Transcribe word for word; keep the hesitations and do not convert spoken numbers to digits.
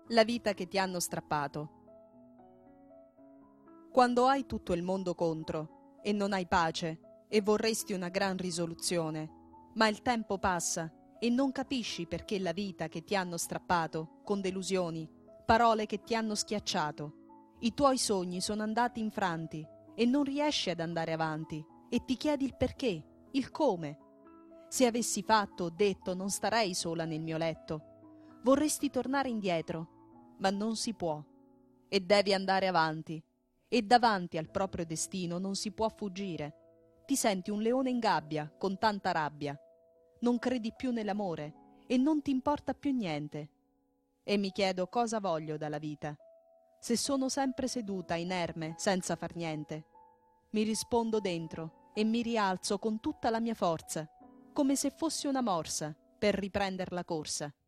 La vita che ti hanno strappato. Quando hai tutto il mondo contro e non hai pace e vorresti una gran risoluzione, ma il tempo passa e non capisci perché la vita che ti hanno strappato, con delusioni, parole che ti hanno schiacciato, i tuoi sogni sono andati infranti e non riesci ad andare avanti e ti chiedi il perché, il come. Se avessi fatto o detto non starei sola nel mio letto, vorresti tornare indietro, ma non si può e devi andare avanti e davanti al proprio destino non si può fuggire. Ti senti un leone in gabbia con tanta rabbia, non credi più nell'amore e non ti importa più niente. E mi chiedo cosa voglio dalla vita, se sono sempre seduta inerme senza far niente. Mi rispondo dentro e mi rialzo con tutta la mia forza, come se fossi una morsa per riprender la corsa.